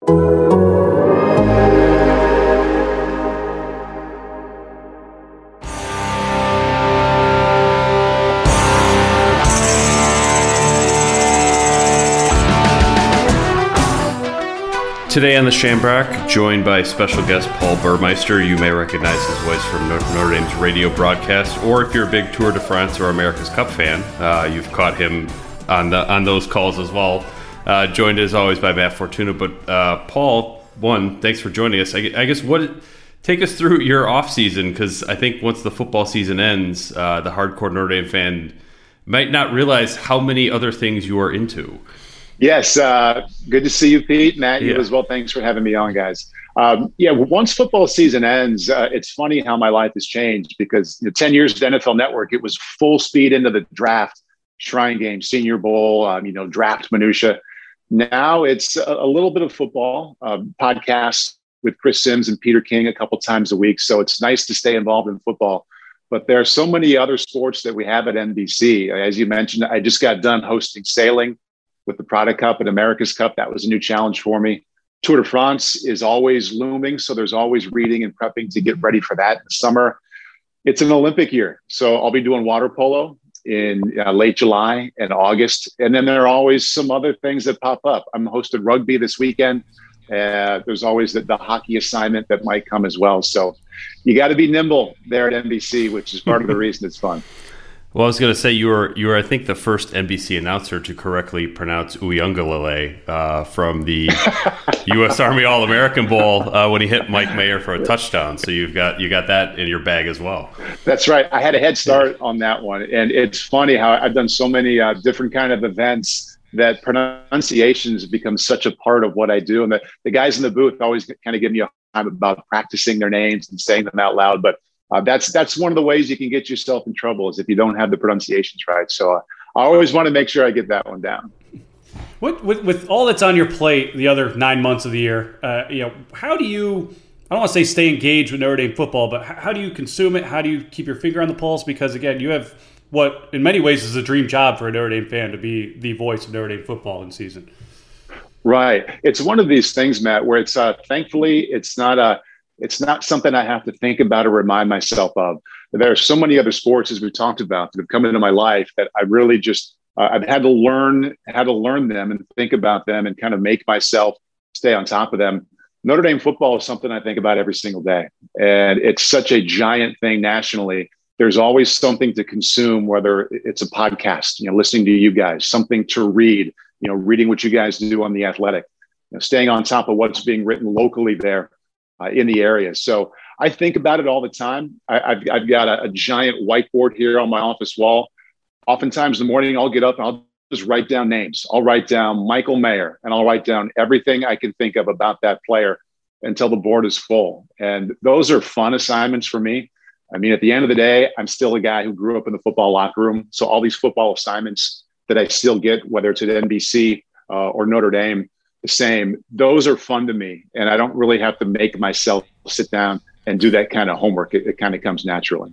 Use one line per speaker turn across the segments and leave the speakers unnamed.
Today on the Shamrock, joined by special guest Paul Burmeister. You may recognize his voice from Notre Dame's radio broadcast, or if you're a big Tour de France or America's Cup fan, you've caught him on those calls as well. Joined as always by Matt Fortuna. But Paul, thanks for joining us. I guess take us through your off season, because I think once the football season ends, the hardcore Notre Dame fan might not realize how many other things you are into.
Yes. Good to see you, Pete. Matt, you as well. Thanks for having me on, guys. Once football season ends, it's funny how my life has changed, because 10 years at NFL Network, it was full speed into the draft, Shrine Game, Senior Bowl, draft minutia. Now it's a little bit of football, podcasts with Chris Sims and Peter King a couple times a week. So it's nice to stay involved in football. But there are so many other sports that we have at NBC. As you mentioned, I just got done hosting sailing with the Prada Cup and America's Cup. That was a new challenge for me. Tour de France is always looming, so there's always reading and prepping to get ready for that in the summer. It's an Olympic year, so I'll be doing water polo in late July and August. And then there are always some other things that pop up. I'm hosting rugby this weekend. There's always the hockey assignment that might come as well. So you got to be nimble there at NBC, which is part of the reason it's fun.
Well, I was going to say you were I think the first NBC announcer to correctly pronounce Uiagalelei from the U.S. Army All-American Bowl when he hit Mike Mayer for a touchdown. So you got that in your bag as well.
That's right. I had a head start on that one, and it's funny how I've done so many different kind of events that pronunciations become such a part of what I do. And the guys in the booth always kind of give me a time about practicing their names and saying them out loud, but. That's one of the ways you can get yourself in trouble, is if you don't have the pronunciations right. So I always want to make sure I get that one down.
With all that's on your plate, the other 9 months of the year, how do you, I don't want to say stay engaged with Notre Dame football, but how do you consume it? How do you keep your finger on the pulse? Because again, you have what in many ways is a dream job for a Notre Dame fan, to be the voice of Notre Dame football in season.
Right. It's one of these things, Matt, where it's thankfully it's not something I have to think about or remind myself of. There are so many other sports, as we've talked about, that have come into my life that I really just, I've had to learn them and think about them and kind of make myself stay on top of them. Notre Dame football is something I think about every single day. And it's such a giant thing nationally. There's always something to consume, whether it's a podcast, listening to you guys, something to read, reading what you guys do on The Athletic, staying on top of what's being written locally there. In the area. So I think about it all the time. I've got a giant whiteboard here on my office wall. Oftentimes in the morning, I'll get up and I'll just write down names. I'll write down Michael Mayer, and I'll write down everything I can think of about that player until the board is full. And those are fun assignments for me. I mean, at the end of the day, I'm still a guy who grew up in the football locker room. So all these football assignments that I still get, whether it's at NBC or Notre Dame, the same, those are fun to me, and I don't really have to make myself sit down and do that kind of homework. It kind of comes naturally.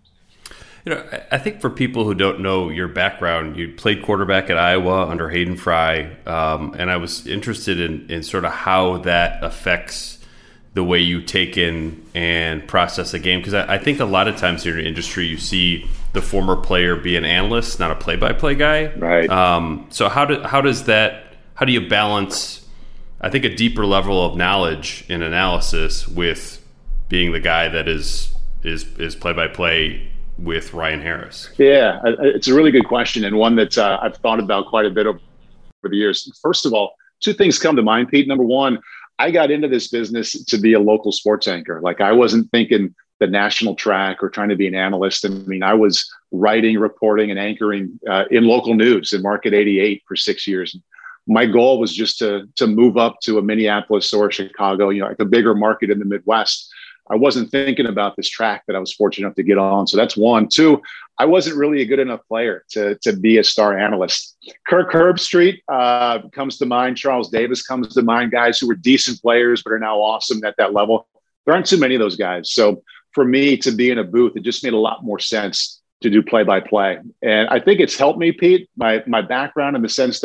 I think for people who don't know your background, you played quarterback at Iowa under Hayden Fry, and I was interested in sort of how that affects the way you take in and process a game, because I think a lot of times in your industry you see the former player be an analyst, not a play-by-play guy.
Right.
So how do you balance, I think, a deeper level of knowledge and analysis with being the guy that is play-by-play with Ryan Harris?
Yeah, it's a really good question, and one that I've thought about quite a bit over the years. First of all, two things come to mind, Pete. Number one, I got into this business to be a local sports anchor. Like, I wasn't thinking the national track or trying to be an analyst. I mean, I was writing, reporting, and anchoring in local news in Market 88 for 6 years. My goal was just to move up to a Minneapolis or Chicago, like a bigger market in the Midwest. I wasn't thinking about this track that I was fortunate enough to get on. So that's one. Two, I wasn't really a good enough player to be a star analyst. Kirk Herbstreit comes to mind. Charles Davis comes to mind. Guys who were decent players but are now awesome at that level. There aren't too many of those guys. So for me to be in a booth, it just made a lot more sense to do play-by-play. And I think it's helped me, Pete, my background, in the sense that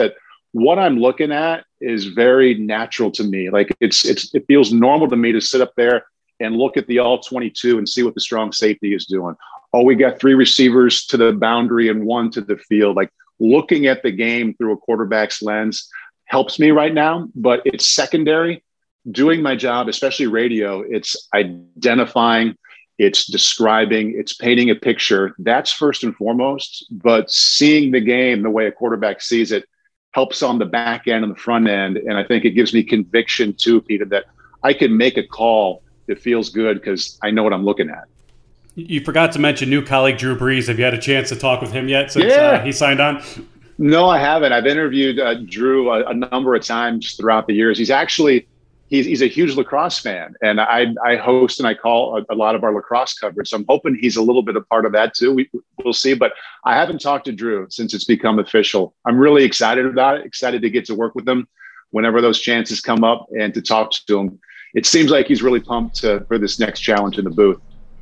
what I'm looking at is very natural to me. Like it feels normal to me to sit up there and look at the all 22 and see what the strong safety is doing. Oh, we got 3 receivers to the boundary and 1 to the field. Like looking at the game through a quarterback's lens helps me right now, but it's secondary. Doing my job, especially radio, it's identifying, it's describing, it's painting a picture. That's first and foremost, but seeing the game the way a quarterback sees it helps on the back end and the front end. And I think it gives me conviction too, Peter, that I can make a call that feels good because I know what I'm looking at.
You forgot to mention new colleague Drew Brees. Have you had a chance to talk with him yet since he signed on?
No, I haven't. I've interviewed Drew a number of times throughout the years. He's a huge lacrosse fan, and I host and I call a lot of our lacrosse coverage. So I'm hoping he's a little bit a part of that too. We'll see, but I haven't talked to Drew since it's become official. I'm really excited about it, excited to get to work with him whenever those chances come up and to talk to him. It seems like he's really pumped for this next challenge in the booth.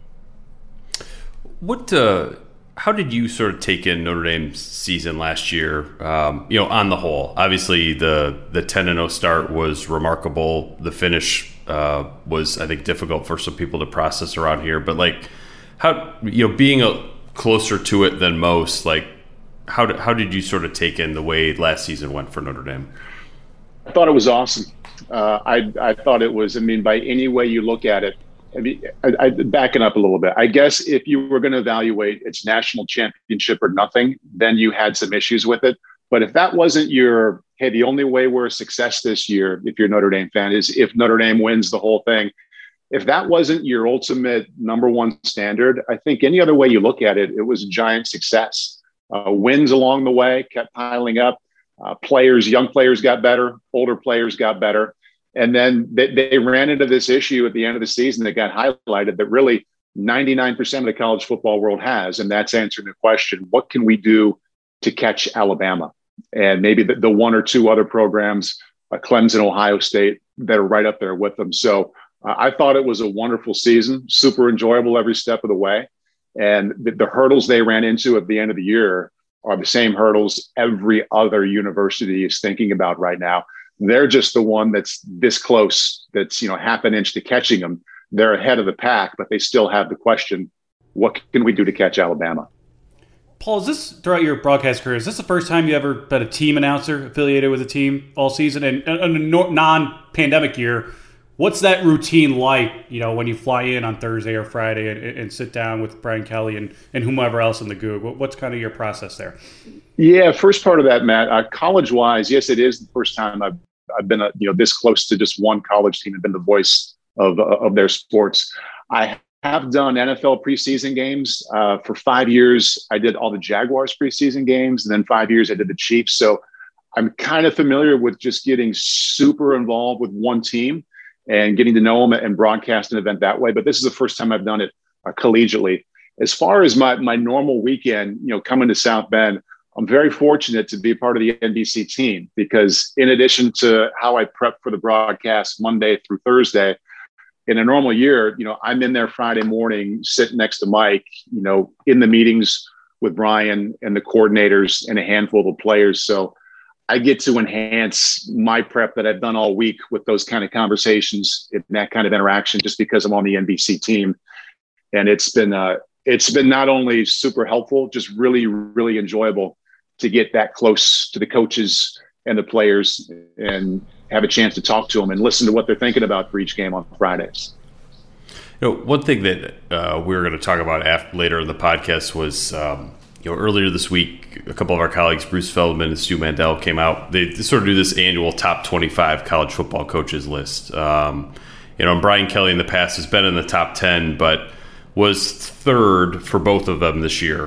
How did you sort of take in Notre Dame's season last year? On the whole, obviously the 10-0 start was remarkable. The finish was, I think, difficult for some people to process around here. But like, how being closer to it than most, like, how did you sort of take in the way last season went for Notre Dame?
I thought it was awesome. I thought it was. I mean, by any way you look at it. I mean, I backing up a little bit. I guess if you were going to evaluate its national championship or nothing, then you had some issues with it. But if that wasn't the only way we're a success this year, if you're a Notre Dame fan, is if Notre Dame wins the whole thing. If that wasn't your ultimate number one standard, I think any other way you look at it, it was a giant success. Wins along the way kept piling up. Young players got better, older players got better. And then they ran into this issue at the end of the season that got highlighted that really 99% of the college football world has. And that's answering the question, what can we do to catch Alabama? And maybe the 1 or 2 other programs, Clemson, Ohio State, that are right up there with them. So I thought it was a wonderful season, super enjoyable every step of the way. And the hurdles they ran into at the end of the year are the same hurdles every other university is thinking about right now. They're just the one that's this close, that's, half an inch to catching them. They're ahead of the pack, but they still have the question, what can we do to catch Alabama?
Paul, is this, throughout your broadcast career, is this the first time you ever been a team announcer affiliated with a team all season? And in a non-pandemic year, what's that routine like, when you fly in on Thursday or Friday and sit down with Brian Kelly and whomever else in the Goog? What's kind of your process there?
Yeah, first part of that, Matt, college-wise, yes, it is the first time I've been this close to just one college team and been the voice of their sports. I have done NFL preseason games for 5 years. I did all the Jaguars preseason games, and then 5 years I did the Chiefs. So I'm kind of familiar with just getting super involved with one team and getting to know them and broadcast an event that way. But this is the first time I've done it collegiately. As far as my normal weekend, coming to South Bend, I'm very fortunate to be a part of the NBC team because in addition to how I prep for the broadcast Monday through Thursday, in a normal year, I'm in there Friday morning, sitting next to Mike, in the meetings with Brian and the coordinators and a handful of players. So I get to enhance my prep that I've done all week with those kind of conversations and that kind of interaction just because I'm on the NBC team. And it's been not only super helpful, just really, really enjoyable to get that close to the coaches and the players and have a chance to talk to them and listen to what they're thinking about for each game on Fridays.
One thing that we were going to talk about later in the podcast was, earlier this week, a couple of our colleagues, Bruce Feldman and Stu Mandel, came out. They sort of do this annual top 25 college football coaches list. And Brian Kelly in the past has been in the top 10, but was third for both of them this year,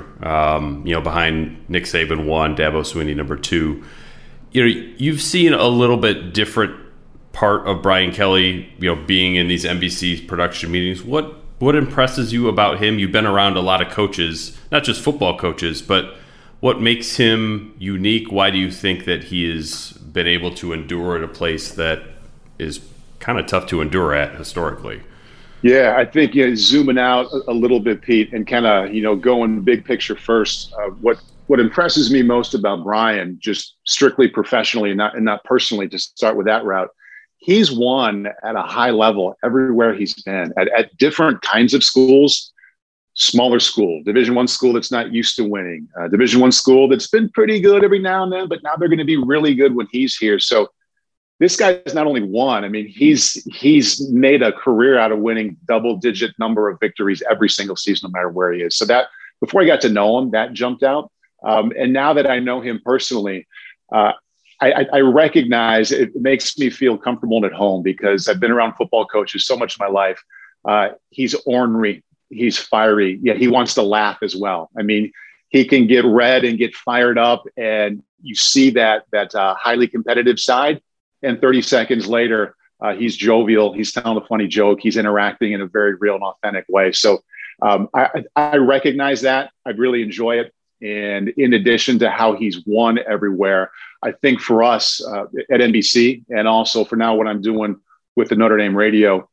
behind Nick Saban 1, Dabo Swinney number 2. You've seen a little bit different part of Brian Kelly, being in these NBC production meetings. What impresses you about him? You've been around a lot of coaches, not just football coaches, but what makes him unique? Why do you think that he has been able to endure at a place that is kind of tough to endure at historically?
Yeah, I think zooming out a little bit, Pete, and kind of going big picture first. What what impresses me most about Brian, just strictly professionally and not personally, to start with that route, he's won at a high level everywhere he's been at different kinds of schools. Smaller school, Division I school that's not used to winning, Division I school that's been pretty good every now and then, but now they're going to be really good when he's here. So this guy's not only won, I mean, he's made a career out of winning double-digit number of victories every single season, no matter where he is. So that, before I got to know him, that jumped out. And now that I know him personally, I recognize it makes me feel comfortable and at home, because I've been around football coaches so much of my life. He's ornery. He's fiery, yet he wants to laugh as well. I mean, he can get red and get fired up, and you see that highly competitive side. And 30 seconds later, he's jovial. He's telling a funny joke. He's interacting in a very real and authentic way. So I recognize that. I really enjoy it. And in addition to how he's won everywhere, I think for us at NBC, and also for now what I'm doing with the Notre Dame radio,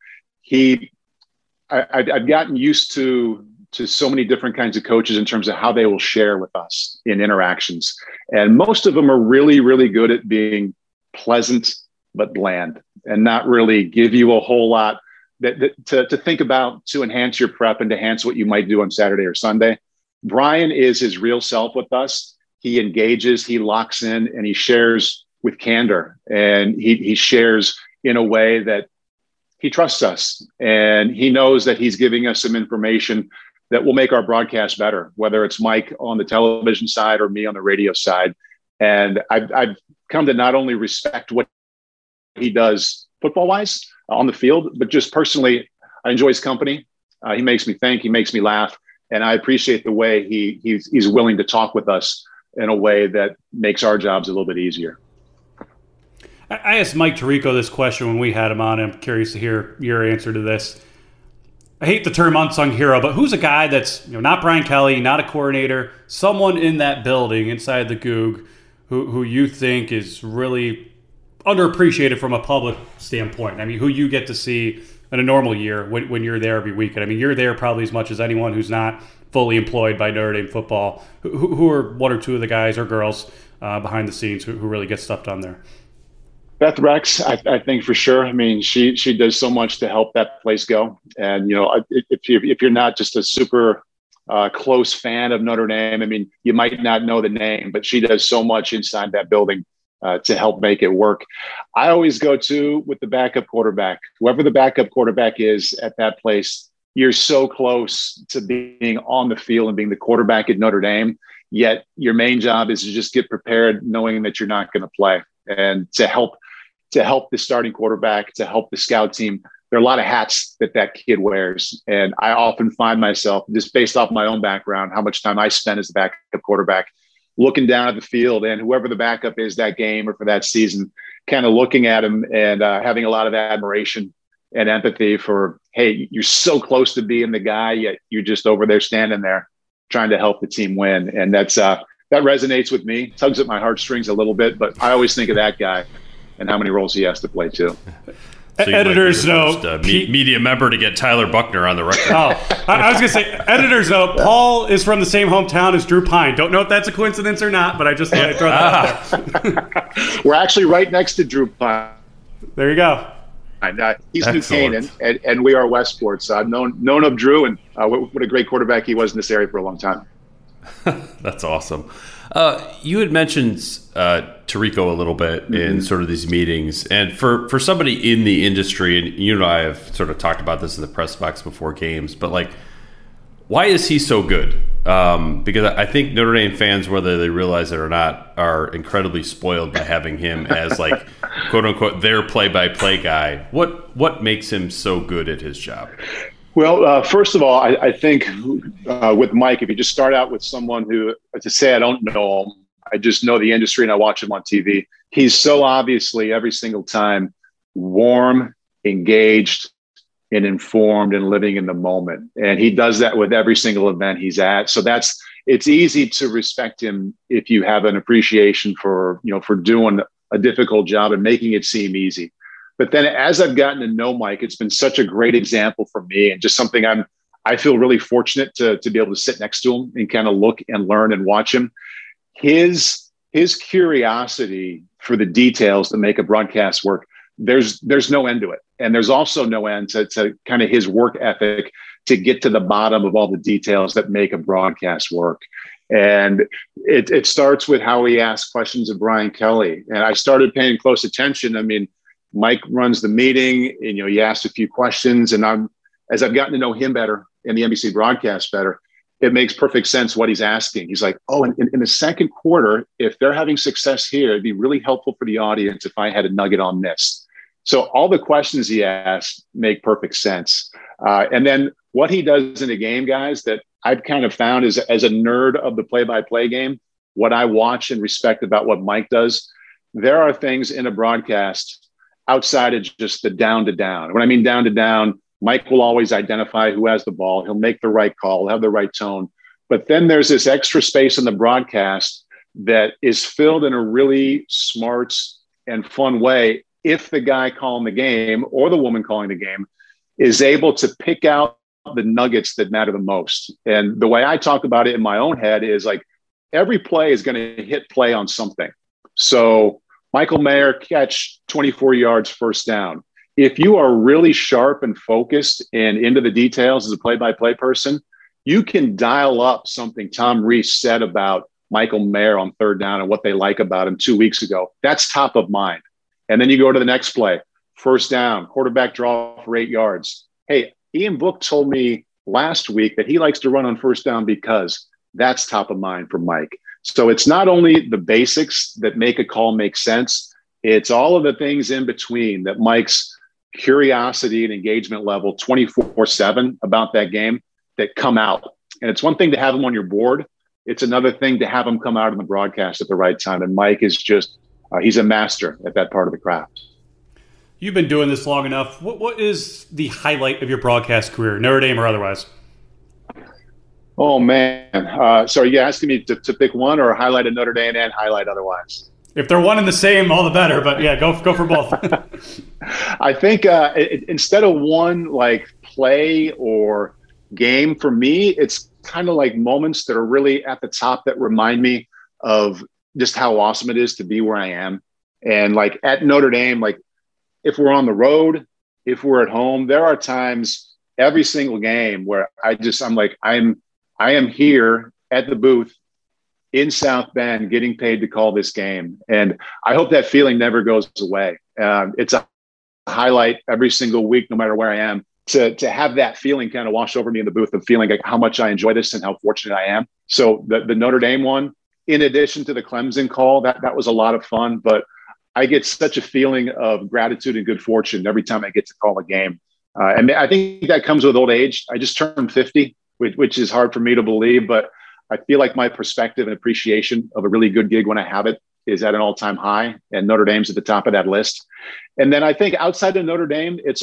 I've gotten used to so many different kinds of coaches in terms of how they will share with us in interactions. And most of them are really, really good at being pleasant, but bland, and not really give you a whole lot to think about, to enhance your prep and to enhance what you might do on Saturday or Sunday. Brian is his real self with us. He engages, he locks in, and he shares with candor. And he shares in a way that he trusts us, and he knows that he's giving us some information that will make our broadcast better, whether it's Mike on the television side or me on the radio side. And I've come to not only respect what he does football-wise on the field, but just personally, I enjoy his company. He makes me think, he makes me laugh, and I appreciate the way he's willing to talk with us in a way that makes our jobs a little bit easier.
I asked Mike Tirico this question when we had him on. I'm curious to hear your answer to this. I hate the term unsung hero, but who's a guy that's not Brian Kelly, not a coordinator, someone in that building inside the Goog who you think is really underappreciated from a public standpoint? I mean, who you get to see in a normal year when you're there every weekend? I mean, you're there probably as much as anyone who's not fully employed by Notre Dame football. Who are one or two of the guys or girls behind the scenes who really get stuff done there?
Beth Rex, I think for sure. I mean, she does so much to help that place go. And, if you're not just a super close fan of Notre Dame, I mean, you might not know the name, but she does so much inside that building to help make it work. I always go with the backup quarterback. Whoever the backup quarterback is at that place, you're so close to being on the field and being the quarterback at Notre Dame, yet your main job is to just get prepared knowing that you're not going to play. And to help the starting quarterback, to help the scout team, there are a lot of hats that kid wears. And I often find myself, just based off my own background, how much time I spend as the backup quarterback, looking down at the field, and whoever the backup is that game or for that season, kind of looking at him and having a lot of admiration and empathy for, hey, you're so close to being the guy, yet you're just over there standing there trying to help the team win. And that resonates with me, tugs at my heartstrings a little bit, but I always think of that guy and how many roles he has to play too.
So editors know media member to get Tyler Buckner on the record.
Oh, I was going to say, editors know Paul is from the same hometown as Drew Pine. Don't know if that's a coincidence or not, but I just thought I'd throw that out
there. We're actually right next to Drew Pine.
There you go.
He's New Canaan, and we are Westport. So I've known of Drew, and what a great quarterback he was in this area for a long time.
That's awesome. You had mentioned Tirico a little bit in sort of these meetings, and for somebody in the industry, and you and I have sort of talked about this in the press box before games, but like, why is he so good? Because I think Notre Dame fans, whether they realize it or not, are incredibly spoiled by having him as like quote unquote their play-by-play guy. What makes him so good at his job?
Well, first of all, I think with Mike, if you just start out with someone who, to say I don't know him, I just know the industry and I watch him on TV. He's so obviously every single time warm, engaged, and informed and living in the moment. And he does that with every single event he's at. So it's easy to respect him if you have an appreciation for doing a difficult job and making it seem easy. But then as I've gotten to know Mike, it's been such a great example for me, and just something I feel really fortunate to be able to sit next to him and kind of look and learn and watch him. his curiosity for the details that make a broadcast work, there's no end to it. And there's also no end to kind of his work ethic to get to the bottom of all the details that make a broadcast work. And it starts with how he asks questions of Brian Kelly. And I started paying close attention. I mean, Mike runs the meeting and, he asked a few questions, and as I've gotten to know him better and the NBC broadcast better, it makes perfect sense what he's asking. He's like, oh, in the second quarter, if they're having success here, it'd be really helpful for the audience if I had a nugget on this. So all the questions he asks make perfect sense. And then what he does in a game, guys, that I've kind of found is, as a nerd of the play-by-play game, what I watch and respect about what Mike does, there are things in a broadcast outside of just the down to down. When I mean down to down, Mike will always identify who has the ball. He'll make the right call, have the right tone. But then there's this extra space in the broadcast that is filled in a really smart and fun way if the guy calling the game or the woman calling the game is able to pick out the nuggets that matter the most. And the way I talk about it in my own head is like, every play is going to hit play on something. So Michael Mayer catch 24 yards first down. If you are really sharp and focused and into the details as a play-by-play person, you can dial up something Tom Rees said about Michael Mayer on third down and what they like about him 2 weeks ago. That's top of mind. And then you go to the next play, first down, quarterback draw for 8 yards. Hey, Ian Book told me last week that he likes to run on first down because that's top of mind for Mike. So it's not only the basics that make a call make sense, it's all of the things in between that Mike's curiosity and engagement level 24/7 about that game that come out. And it's one thing to have them on your board. It's another thing to have them come out in the broadcast at the right time. And Mike is just, he's a master at that part of the craft.
You've been doing this long enough. What is the highlight of your broadcast career, Notre Dame or otherwise?
Oh, man. So are you asking me to pick one, or highlight a Notre Dame and highlight otherwise?
If they're one and the same, all the better. But yeah, go for both.
I think instead of one like play or game, for me, it's kind of like moments that are really at the top that remind me of just how awesome it is to be where I am. And like at Notre Dame, like if we're on the road, if we're at home, there are times every single game where I am here at the booth in South Bend getting paid to call this game. And I hope that feeling never goes away. It's a highlight every single week, no matter where I am, to have that feeling kind of wash over me in the booth of feeling like how much I enjoy this and how fortunate I am. So the Notre Dame one, in addition to the Clemson call, that was a lot of fun, but I get such a feeling of gratitude and good fortune every time I get to call a game. And I think that comes with old age. I just turned 50, which is hard for me to believe, but I feel like my perspective and appreciation of a really good gig when I have it is at an all-time high, and Notre Dame's at the top of that list. And then I think outside of Notre Dame, it's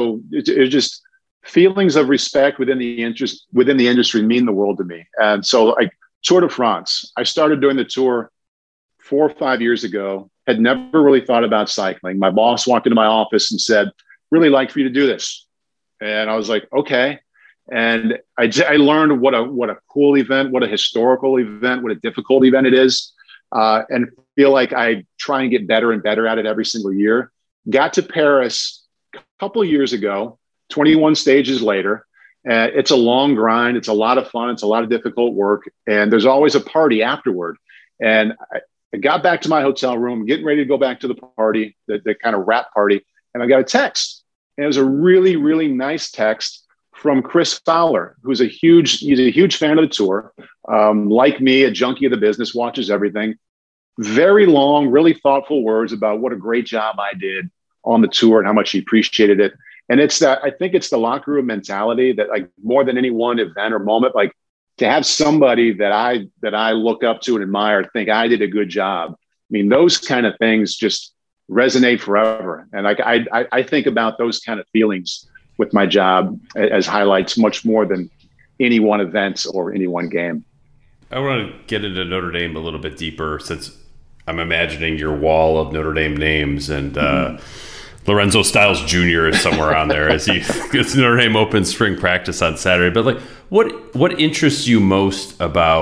just feelings of respect within the industry mean the world to me. And so like Tour de France, I started doing the tour 4 or 5 years ago, had never really thought about cycling. My boss walked into my office and said, really like for you to do this. And I was like, okay. And I learned what a cool event, what a historical event, what a difficult event it is, and feel like I try and get better and better at it every single year. Got to Paris a couple of years ago, 21 stages later. It's a long grind. It's a lot of fun. It's a lot of difficult work. And there's always a party afterward. And I got back to my hotel room, getting ready to go back to the party, the kind of wrap party. And I got a text. And it was a really, really nice text from Chris Fowler, he's a huge fan of the tour. Like me, a junkie of the business, watches everything. Very long, really thoughtful words about what a great job I did on the tour and how much he appreciated it. And I think it's the locker room mentality that, like, more than any one event or moment, like, to have somebody that I look up to and admire think I did a good job. I mean, those kind of things just resonate forever. And like I think about those kind of feelings with my job as highlights much more than any one event or any one game.
I want to get into Notre Dame a little bit deeper, since I'm imagining your wall of Notre Dame names, and Lorenzo Styles Jr. is somewhere on there as Notre Dame opens spring practice on Saturday. But like, what interests you most about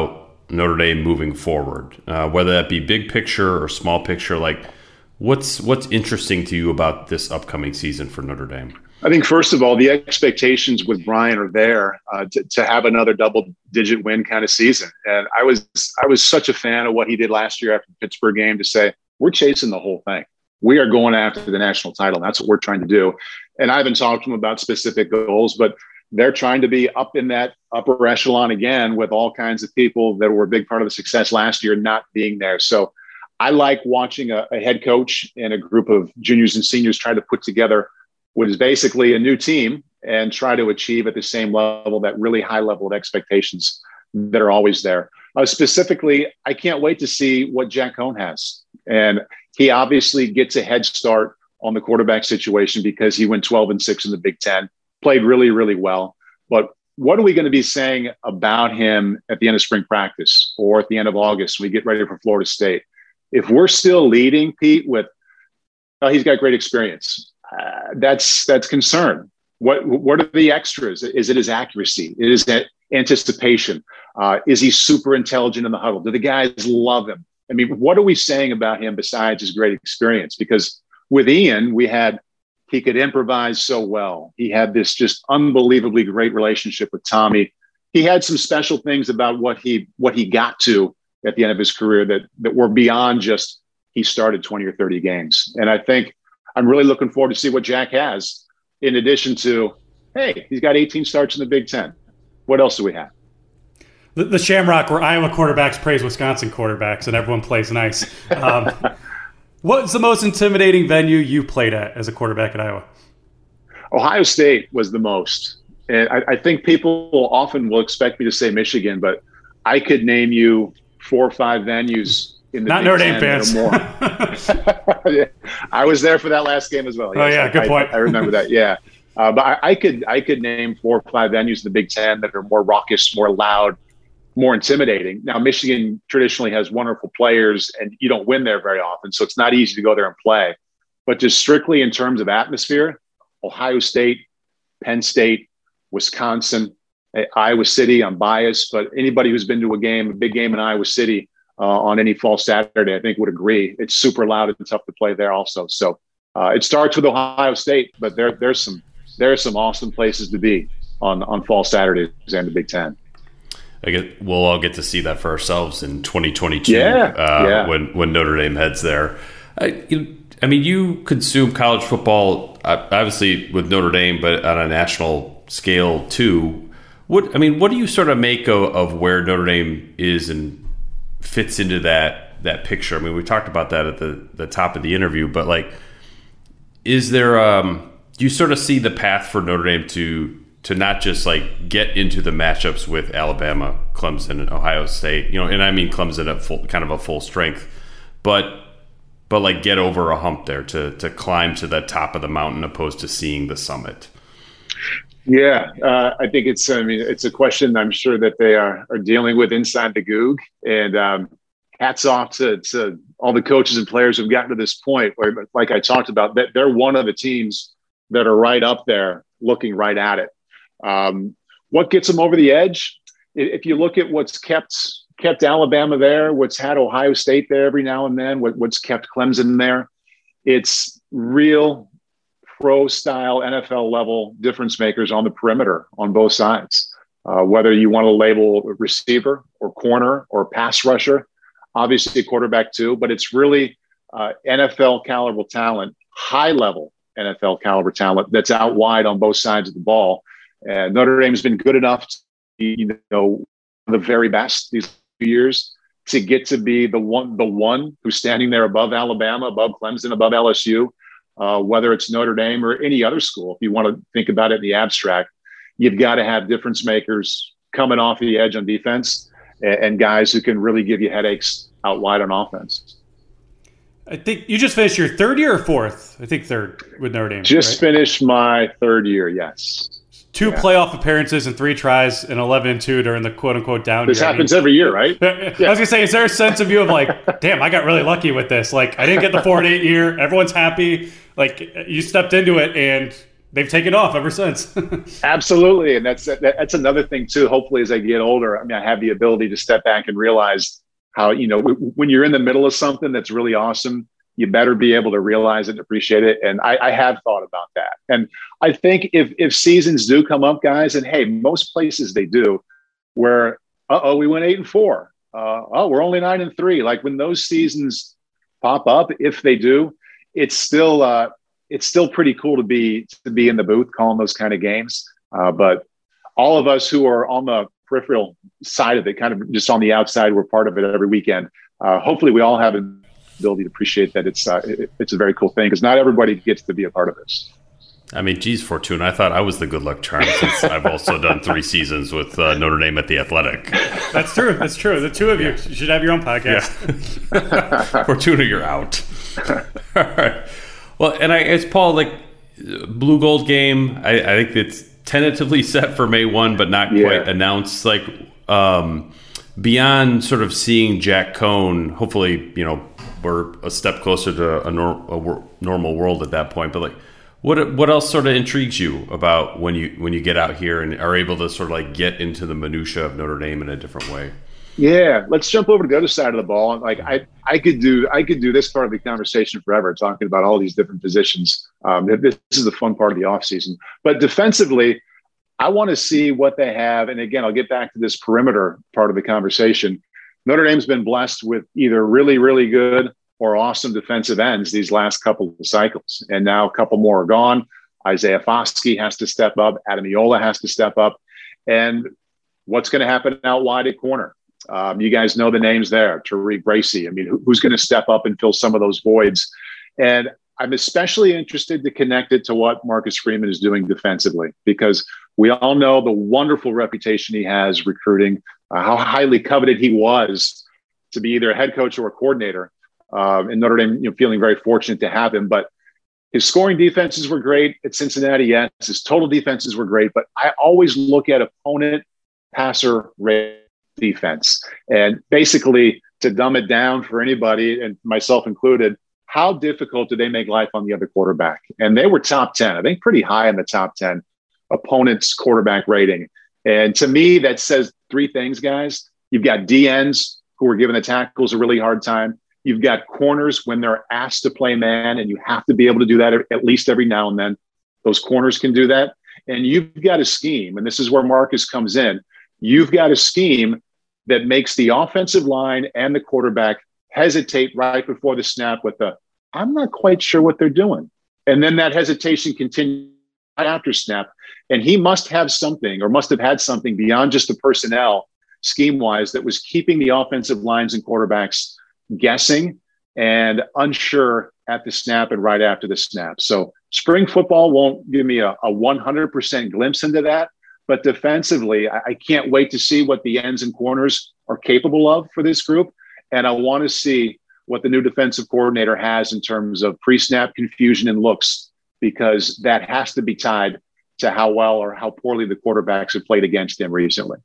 Notre Dame moving forward, whether that be big picture or small picture? Like, what's interesting to you about this upcoming season for Notre Dame?
I think, first of all, the expectations with Brian are there to have another double-digit win kind of season. And I was such a fan of what he did last year after the Pittsburgh game to say, we're chasing the whole thing. We are going after the national title. And that's what we're trying to do. And I haven't talked to him about specific goals, but they're trying to be up in that upper echelon again with all kinds of people that were a big part of the success last year not being there. So I like watching a head coach and a group of juniors and seniors try to put together what is basically a new team and try to achieve at the same level, that really high level of expectations that are always there. Specifically, I can't wait to see what Jack Cohn has. And he obviously gets a head start on the quarterback situation because he went 12-6 in the Big Ten, played really, really well. But what are we going to be saying about him at the end of spring practice or at the end of August when we get ready for Florida State? If we're still leading, Pete, with, oh, he's got great experience, that's concern. What are the extras? Is it his accuracy? Is it anticipation? Is he super intelligent in the huddle? Do the guys love him? I mean, what are we saying about him besides his great experience? Because with Ian, he could improvise so well. He had this just unbelievably great relationship with Tommy. He had some special things about what he got to at the end of his career that were beyond just he started 20 or 30 games. And I think I'm really looking forward to see what Jack has in addition to, hey, he's got 18 starts in the Big Ten. What else do we have?
The Shamrock, where Iowa quarterbacks praise Wisconsin quarterbacks and everyone plays nice. What's the most intimidating venue you played at as a quarterback at Iowa?
Ohio State was the most. And I think people often will expect me to say Michigan, but I could name you 4 or 5 venues in the
Not
Big
Notre Dame
Ten
fans.
Yeah. I was there for that last game as well.
Yes, yeah, good point.
I remember that. Yeah. But I could name 4 or 5 venues in the Big Ten that are more raucous, more loud, more intimidating. Now, Michigan traditionally has wonderful players, and you don't win there very often, so it's not easy to go there and play. But just strictly in terms of atmosphere, Ohio State, Penn State, Wisconsin, Iowa City, I'm biased, but anybody who's been to a big game in Iowa City on any fall Saturday, I think would agree. It's super loud and tough to play there also. So it starts with Ohio State, but there's some awesome places to be on fall Saturdays and the Big Ten.
We'll all get to see that for ourselves in 2022 when Notre Dame heads there. I mean, you consume college football, obviously with Notre Dame, but on a national scale too. What do you sort of make of where Notre Dame is and fits into that picture? I mean, we talked about that at the top of the interview, but like, is there do you sort of see the path for Notre Dame to not just like get into the matchups with Alabama, Clemson, and Ohio State, and I mean Clemson at full strength, but like get over a hump there to climb to the top of the mountain opposed to seeing the summit?
Yeah, I think it's a question I'm sure that they are dealing with inside the Goog, and hats off to all the coaches and players who've gotten to this point where, like I talked about, that they're one of the teams that are right up there looking right at it. What gets them over the edge? If you look at what's kept Alabama there, what's had Ohio State there every now and then, what's kept Clemson there, it's real pro-style NFL level difference makers on the perimeter on both sides. Whether you want to label receiver or corner or pass rusher, obviously a quarterback too, but it's really NFL caliber talent, high level NFL caliber talent that's out wide on both sides of the ball. And Notre Dame has been good enough to be, the very best these few years to get to be the one who's standing there above Alabama, above Clemson, above LSU, whether it's Notre Dame or any other school. If you want to think about it in the abstract, you've got to have difference makers coming off the edge on defense and guys who can really give you headaches out wide on offense.
I think you just finished your 3rd year or 4th? I think 3rd with Notre Dame.
Just finished my 3rd year, yes.
2 playoff appearances and 3 tries and 11-2 during the quote-unquote down
year. This happens every year, right?
Yeah. I was going to say, is there a sense of you of like, damn, I got really lucky with this. Like, I didn't get the 4-8 year. Everyone's happy. Like, you stepped into it and they've taken off ever since.
Absolutely. And that's another thing too. Hopefully as I get older, I mean, I have the ability to step back and realize how, when you're in the middle of something that's really awesome, you better be able to realize it and appreciate it. And I have thought about that. And I think if seasons do come up, guys, and hey, most places they do, where, we went 8-4. We're only 9-3. Like when those seasons pop up, if they do, it's still pretty cool to be in the booth calling those kind of games. But all of us who are on the peripheral side of it, kind of just on the outside, we're part of it every weekend. Hopefully we all have an ability to appreciate that it's a very cool thing, because not everybody gets to be a part of this.
I mean, geez, Fortuna, I thought I was the good luck charm, since I've also done 3 seasons with Notre Dame at the Athletic.
That's true. The two of you should have your own podcast.
Yeah. Fortuna, you're out. All right. Well, and I guess, Paul, like, Blue Gold game, I think it's tentatively set for May 1, but not quite announced. Like, beyond sort of seeing Jack Cohn, hopefully, we're a step closer to a normal world at that point. But like, what else sort of intrigues you about when you get out here and are able to sort of like get into the minutia of Notre Dame in a different way?
Yeah, let's jump over to the other side of the ball. Like I could do this part of the conversation forever, talking about all these different positions. This is the fun part of the offseason. But defensively, I want to see what they have. And again, I'll get back to this perimeter part of the conversation. Notre Dame's been blessed with either really, really good or awesome defensive ends these last couple of cycles. And now a couple more are gone. Isaiah Foskey has to step up. Adam Iola has to step up. And what's going to happen out wide at corner? You guys know the names there. Tariq Bracy. I mean, who's going to step up and fill some of those voids? And I'm especially interested to connect it to what Marcus Freeman is doing defensively, because we all know the wonderful reputation he has recruiting, how highly coveted he was to be either a head coach or a coordinator. And Notre Dame, feeling very fortunate to have him. But his scoring defenses were great at Cincinnati. Yes, his total defenses were great. But I always look at opponent passer rate defense. And basically, to dumb it down for anybody, and myself included, how difficult do they make life on the other quarterback? And they were top 10, I think pretty high in the top 10 opponents' quarterback rating. And to me, that says 3 things, guys. You've got DNs who are giving the tackles a really hard time. You've got corners when they're asked to play man, and you have to be able to do that at least every now and then. Those corners can do that. And you've got a scheme, and this is where Marcus comes in. You've got a scheme that makes the offensive line and the quarterback hesitate right before the snap with I'm not quite sure what they're doing. And then that hesitation continues after snap. And he must have something, or must have had something beyond just the personnel scheme-wise, that was keeping the offensive lines and quarterbacks guessing and unsure at the snap and right after the snap. So spring football won't give me a 100% glimpse into that. But defensively, I can't wait to see what the ends and corners are capable of for this group. And I want to see what the new defensive coordinator has in terms of pre-snap confusion and looks, because that has to be tied to how well or how poorly the quarterbacks have played against him recently.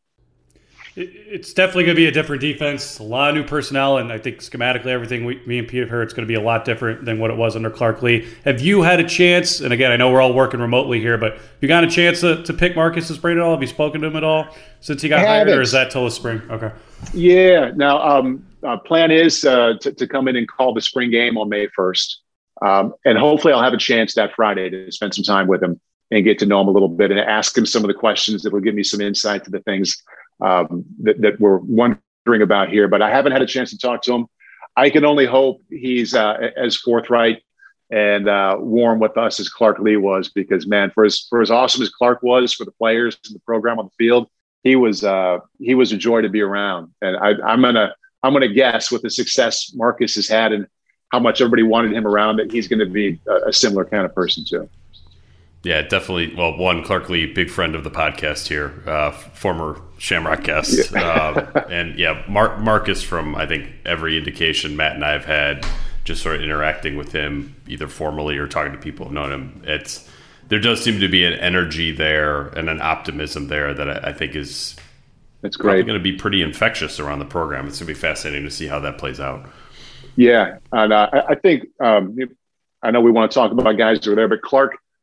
It's definitely going to be a different defense, a lot of new personnel, and I think schematically everything me and Pete have heard, it's going to be a lot different than what it was under Clark Lea. Have you had a chance, and again, I know we're all working remotely here, but have you got a chance to pick Marcus's brain at all? Have you spoken to him at all since he got hired, or is that till the spring? Okay.
Yeah. Now, plan is to come in and call the spring game on May 1st. And hopefully I'll have a chance that Friday to spend some time with him and get to know him a little bit and ask him some of the questions that will give me some insight to the things that we're wondering about here. But I haven't had a chance to talk to him. I can only hope he's as forthright and warm with us as Clark Lea was, because, man, for as awesome as Clark was for the players and the program on the field, he was a joy to be around. And I'm gonna guess with the success Marcus has had and how much everybody wanted him around, that he's going to be a similar kind of person too.
Yeah, definitely. Well, one, Clark Lea, big friend of the podcast here, former Shamrock guest. Yeah. And yeah, Marcus, from I think every indication Matt and I have had, just sort of interacting with him either formally or talking to people who've known him, there does seem to be an energy there and an optimism there that I think is
that's great.
Going to be pretty infectious around the program. It's going to be fascinating to see how that plays out. Yeah,
and I think I know we want to talk about guys who are there, but Clark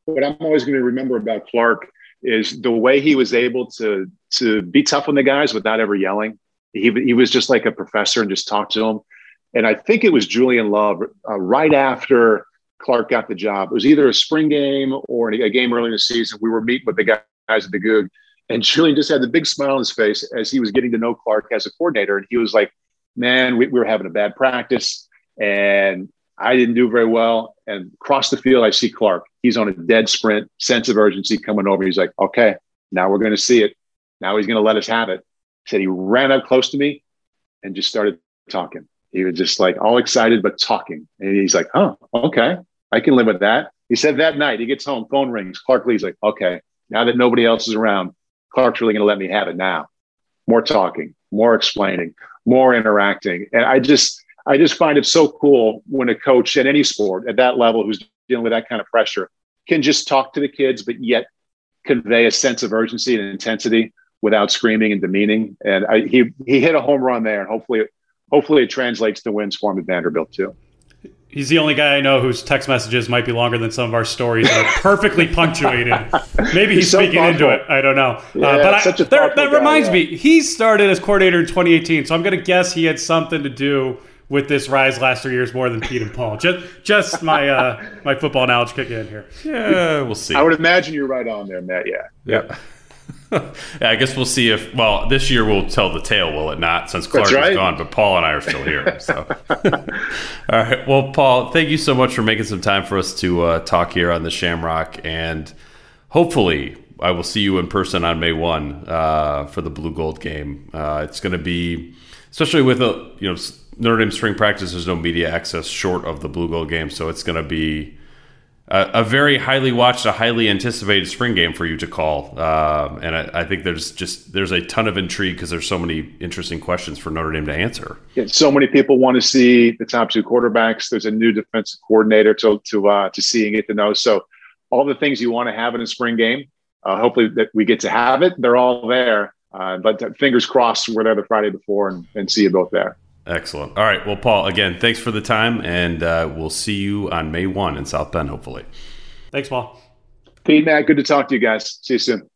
what I'm always going to remember about Clark is the way he was able to be tough on the guys without ever yelling. He was just like a professor and just talked to them. And I think it was Julian Love right after Clark got the job. It was either a spring game or a game early in the season. We were meeting with the guys at the Goog, and Julian just had the big smile on his face as he was getting to know Clark as a coordinator. And he was like, man, we were having a bad practice and I didn't do very well. And across the field, I see Clark. He's on a dead sprint, sense of urgency coming over. He's like, okay, now we're going to see it. Now he's going to let us have it. He said he ran up close to me and just started talking. He was just like all excited, but talking. And he's like, oh, okay, I can live with that. He said that night he gets home, phone rings. Clark Lea's like, okay, now that nobody else is around, Clark's really going to let me have it now. More talking, more explaining, more interacting. And I just find it so cool when a coach at any sport at that level who's dealing with that kind of pressure can just talk to the kids, but yet convey a sense of urgency and intensity without screaming and demeaning. And he hit a home run there, and hopefully it translates to wins for him at Vanderbilt too.
He's the only guy I know whose text messages might be longer than some of our stories that are perfectly punctuated. Maybe he's speaking into it. I don't know.
Yeah,
but that reminds me, he started as coordinator in 2018, so I'm going to guess he had something to do with this rise last 3 years more than Pete and Paul. Just my football knowledge kicking in here.
Yeah, we'll see.
I would imagine you're right on there, Matt.
Yeah. Yeah, I guess we'll see if, well, this year will tell the tale, will it not? Since Clark is gone, but Paul and I are still here. So, all right. Well, Paul, thank you so much for making some time for us to talk here on the Shamrock, and hopefully I will see you in person on May 1 for the Blue Gold game. It's going to be, especially with Notre Dame spring practice. There's no media access short of the Blue Gold game, so it's going to be a very highly watched, a highly anticipated spring game for you to call. And I think there's a ton of intrigue because there's so many interesting questions for Notre Dame to answer.
Yeah, so many people want to see the top two quarterbacks. There's a new defensive coordinator to see and get to know. So all the things you want to have in a spring game, hopefully that we get to have it. They're all there. But fingers crossed we're there the Friday before and see you both there.
Excellent. All right. Well, Paul, again, thanks for the time, and we'll see you on May 1 in South Bend, hopefully.
Thanks, Paul.
Pete, Matt, good to talk to you guys. See you soon.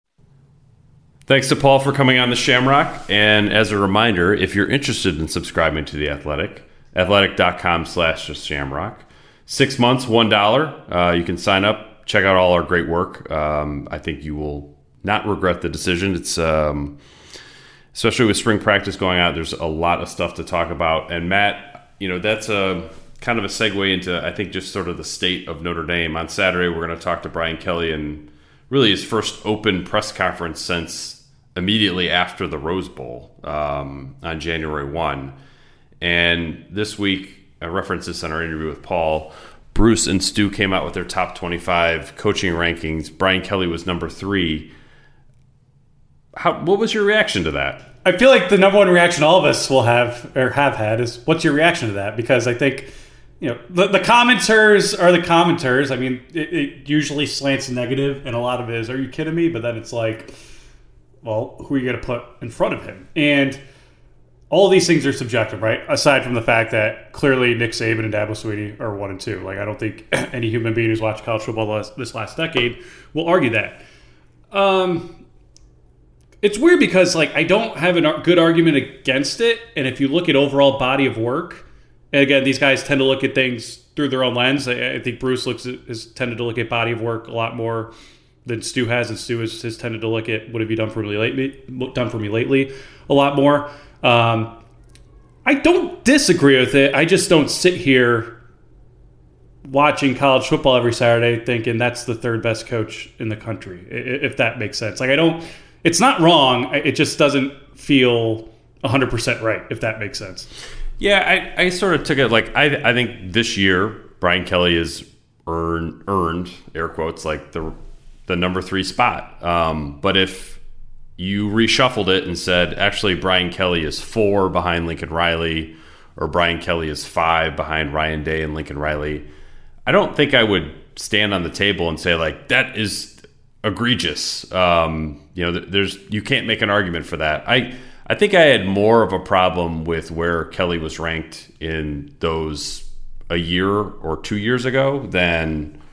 Thanks to Paul for coming on the Shamrock. And as a reminder, if you're interested in subscribing to The Athletic, athletic.com/shamrock. 6 months, $1. You can sign up, check out all our great work. I think you will not regret the decision. It's especially with spring practice going out, there's a lot of stuff to talk about. And Matt, that's a kind of a segue into, I think, just sort of the state of Notre Dame. On Saturday, we're going to talk to Brian Kelly and really his first open press conference since immediately after the Rose Bowl on January 1. And this week, I referenced this in our interview with Paul, Bruce and Stu came out with their top 25 coaching rankings. Brian Kelly was number 3. What was your reaction to that?
I feel like the number one reaction all of us will have or have had is, what's your reaction to that? Because I think, the commenters are the commenters. I mean, it usually slants negative, and a lot of it is, are you kidding me? But then it's like, well, who are you going to put in front of him? And all these things are subjective, right? Aside from the fact that clearly Nick Saban and Dabo Swinney are 1 and 2. Like, I don't think any human being who's watched college football this last decade will argue that. It's weird because, I don't have a good argument against it. And if you look at overall body of work, and again, these guys tend to look at things through their own lens. I think Bruce has tended to look at body of work a lot more than Stu has, and Stu has tended to look at what have you done for me lately a lot more. I don't disagree with it. I just don't sit here watching college football every Saturday thinking that's the third best coach in the country, if that makes sense. It's not wrong. It just doesn't feel 100% right, if that makes sense.
Yeah, I sort of took it I think this year Brian Kelly has earned air quotes the number 3 spot. But if you reshuffled it and said actually Brian Kelly is 4 behind Lincoln Riley, or Brian Kelly is 5 behind Ryan Day and Lincoln Riley, I don't think I would stand on the table and say that is egregious. You can't make an argument for that. I think I had more of a problem with where Kelly was ranked in those a year or 2 years ago than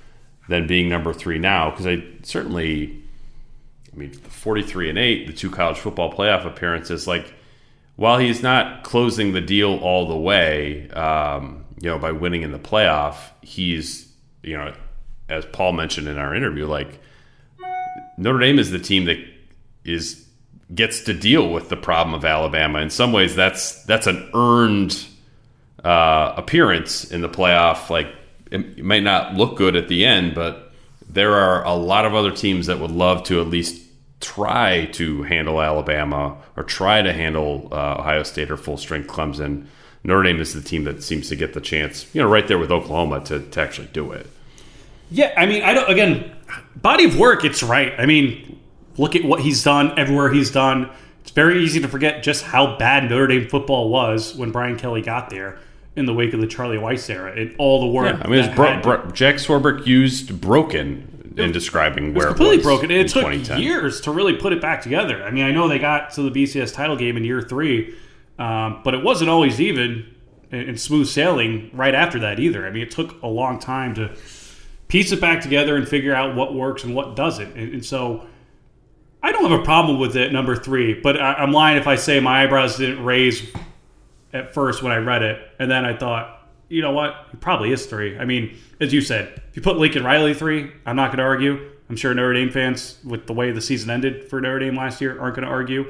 than being number 3 now, because I mean, 43-8, the 2 college football playoff appearances, like, while he's not closing the deal all the way, by winning in the playoff, he's, as Paul mentioned in our interview, like, Notre Dame is the team that gets to deal with the problem of Alabama. In some ways, that's an earned appearance in the playoff. Like, it might not look good at the end, but there are a lot of other teams that would love to at least try to handle Alabama or try to handle Ohio State or full-strength Clemson. Notre Dame is the team that seems to get the chance, right there with Oklahoma to actually do it.
Yeah, I mean, body of work, it's right. I mean, look at what he's done everywhere he's done. It's very easy to forget just how bad Notre Dame football was when Brian Kelly got there in the wake of the Charlie Weiss era and all the work.
Yeah, I mean, Jack Swarbrick used broken in describing where it was
completely broken. It took
2010.
years to really put it back together. I mean, I know they got to the BCS title game in year 3, but it wasn't always even and smooth sailing right after that either. I mean, it took a long time to piece it back together and figure out what works and what doesn't. And so I don't have a problem with it, number 3, but I'm lying if I say my eyebrows didn't raise at first when I read it. And then I thought, you know what? It probably is 3. I mean, as you said, if you put Lincoln Riley 3, I'm not going to argue. I'm sure Notre Dame fans, with the way the season ended for Notre Dame last year, aren't going to argue.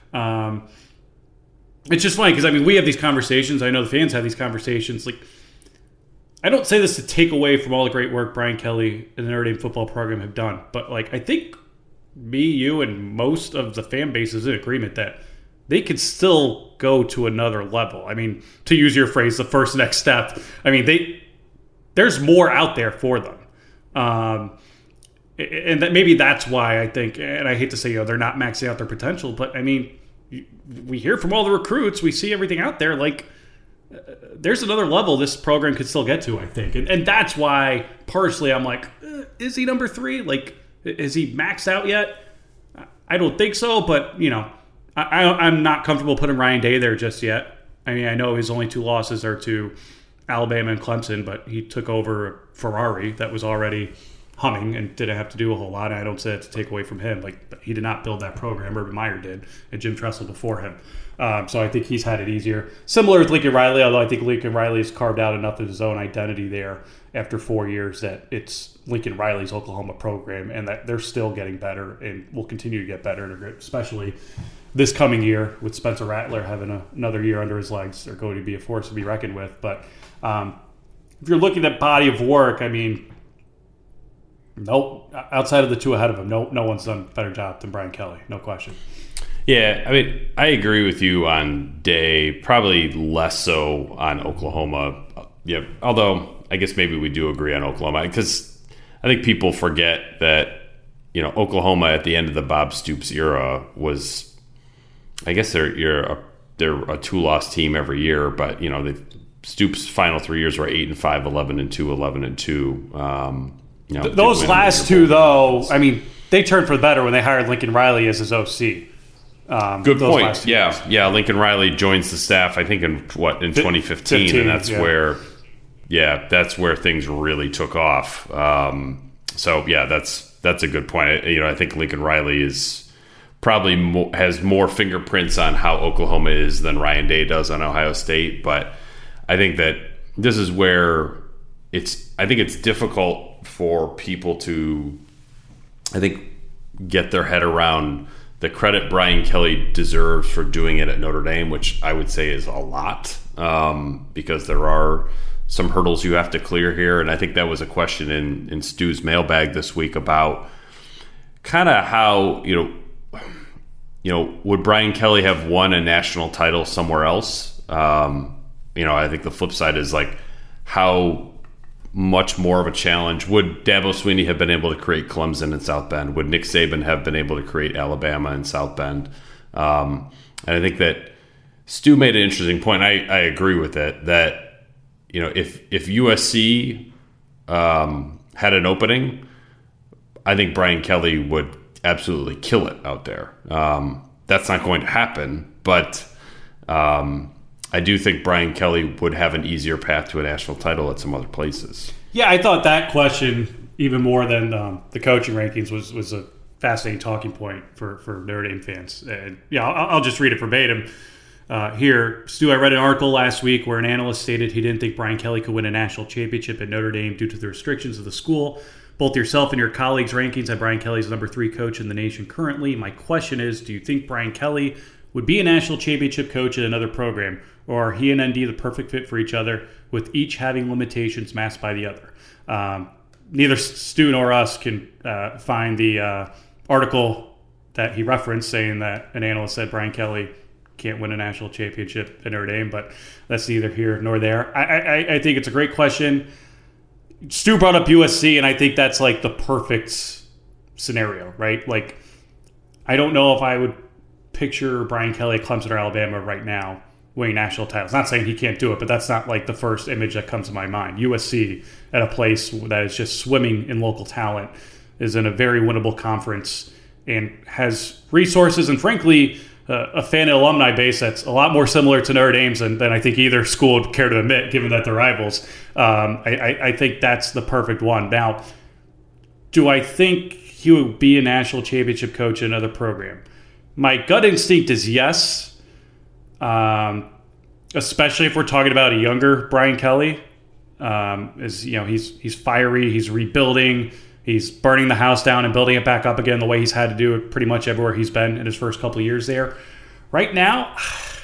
It's just funny because, I mean, we have these conversations. I know the fans have these conversations. Like, I don't say this to take away from all the great work Brian Kelly and the Notre Dame football program have done, but, like, I think me, you, and most of the fan base is in agreement that they could still go to another level. I mean, to use your phrase, the first next step. I mean, there's more out there for them. And that maybe that's why I think, and I hate to say, they're not maxing out their potential, but I mean, we hear from all the recruits, we see everything out there, like, there's another level this program could still get to, I think. And that's why, personally, I'm like, is he number 3? Like, is he maxed out yet? I don't think so, but, I'm not comfortable putting Ryan Day there just yet. I mean, I know his only 2 losses are to Alabama and Clemson, but he took over a Ferrari that was already humming and didn't have to do a whole lot. And I don't say that to take away from him. Like, he did not build that program. Urban Meyer did, and Jim Tressel before him. So I think he's had it easier. Similar with Lincoln Riley, although I think Lincoln Riley has carved out enough of his own identity there after 4 years that it's Lincoln Riley's Oklahoma program, and that they're still getting better and will continue to get better, especially this coming year with Spencer Rattler having another year under his legs. They're going to be a force to be reckoned with. But if you're looking at body of work, I mean, nope. Outside of the 2 ahead of him, no one's done a better job than Brian Kelly. No question.
Yeah, I mean, I agree with you on Day, probably less so on Oklahoma. Yeah, although I guess maybe we do agree on Oklahoma, because I think people forget that, Oklahoma at the end of the Bob Stoops era was, I guess they're a 2-loss team every year, but, Stoops' final 3 years were 8-5, 11-2, 11-2.
Those last 2, though, I mean, they turned for the better when they hired Lincoln Riley as his OC.
Good point. Yeah. Lincoln Riley joins the staff, I think, in 2015, and that's where things really took off. So yeah, that's a good point. I think Lincoln Riley is probably has more fingerprints on how Oklahoma is than Ryan Day does on Ohio State. But I think that this is where I think it's difficult for people to, get their head around the credit Brian Kelly deserves for doing it at Notre Dame, which I would say is a lot, because there are some hurdles you have to clear here. And I think that was a question in Stu's mailbag this week about kind of how, would Brian Kelly have won a national title somewhere else? I think the flip side is, like, how much more of a challenge would Dabo Swinney have been able to create Clemson and South Bend? Would Nick Saban have been able to create Alabama and South Bend? And I think that Stu made an interesting point. I agree with it, that, if USC had an opening, I think Brian Kelly would absolutely kill it out there. That's not going to happen, but I do think Brian Kelly would have an easier path to a national title at some other places.
Yeah, I thought that question even more than the coaching rankings was a fascinating talking point for Notre Dame fans. And yeah, I'll just read it verbatim. Here, Stu, I read an article last week where an analyst stated he didn't think Brian Kelly could win a national championship at Notre Dame due to the restrictions of the school. Both yourself and your colleagues' rankings have Brian Kelly as number 3 coach in the nation currently. My question is, do you think Brian Kelly would be a national championship coach at another program, or are he and ND the perfect fit for each other, with each having limitations masked by the other? Neither Stu nor us can find the article that he referenced saying that an analyst said Brian Kelly can't win a national championship at Notre Dame, but that's neither here nor there. I think it's a great question. Stu brought up USC, and I think that's like the perfect scenario, right? Like, I don't know if I would picture Brian Kelly at Clemson or Alabama right now winning national titles. Not saying he can't do it, but that's not like the first image that comes to my mind. USC at a place that is just swimming in local talent, is in a very winnable conference and has resources and, frankly, a fan and alumni base that's a lot more similar to Notre Dame's than I think either school would care to admit, given that they're rivals. I think that's the perfect one. Now, do I think he would be a national championship coach in another program? My gut instinct is yes, especially if we're talking about a younger Brian Kelly. He's fiery, he's rebuilding, he's burning the house down and building it back up again the way he's had to do it pretty much everywhere he's been in his first couple of years there. Right now,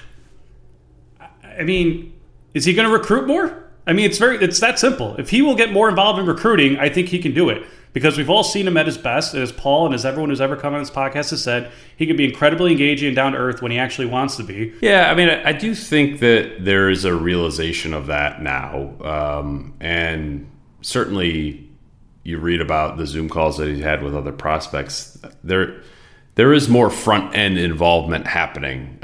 I mean, is he going to recruit more? I mean, it's that simple. If he will get more involved in recruiting, I think he can do it. Because we've all seen him at his best, as Paul and as everyone who's ever come on this podcast has said, he can be incredibly engaging and down to earth when he actually wants to be.
Yeah, I mean, I do think that there is a realization of that now. And certainly you read about the Zoom calls that he had with other prospects. There is more front-end involvement happening.